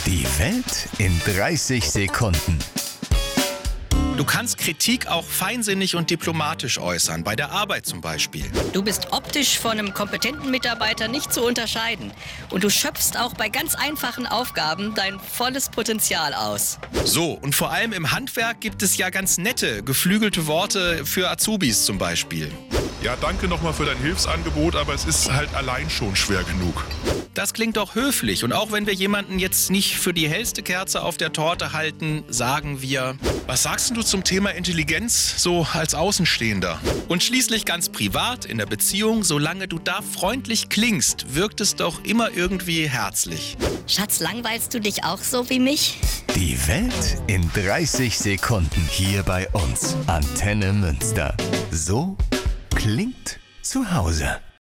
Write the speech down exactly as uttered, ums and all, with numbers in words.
Die Welt in dreißig Sekunden. Du kannst Kritik auch feinsinnig und diplomatisch äußern, bei der Arbeit zum Beispiel. Du bist optisch von einem kompetenten Mitarbeiter nicht zu unterscheiden. Und du schöpfst auch bei ganz einfachen Aufgaben dein volles Potenzial aus. So, und vor allem im Handwerk gibt es ja ganz nette, geflügelte Worte für Azubis zum Beispiel. Ja, danke nochmal für dein Hilfsangebot, aber es ist halt allein schon schwer genug. Das klingt doch höflich. Und auch wenn wir jemanden jetzt nicht für die hellste Kerze auf der Torte halten, sagen wir: Was sagst denn du zum Thema Intelligenz so als Außenstehender? Und schließlich ganz privat in der Beziehung, solange du da freundlich klingst, wirkt es doch immer irgendwie herzlich. Schatz, langweilst du dich auch so wie mich? Die Welt in dreißig Sekunden hier bei uns. Antenne Münster. So klingt zu Hause.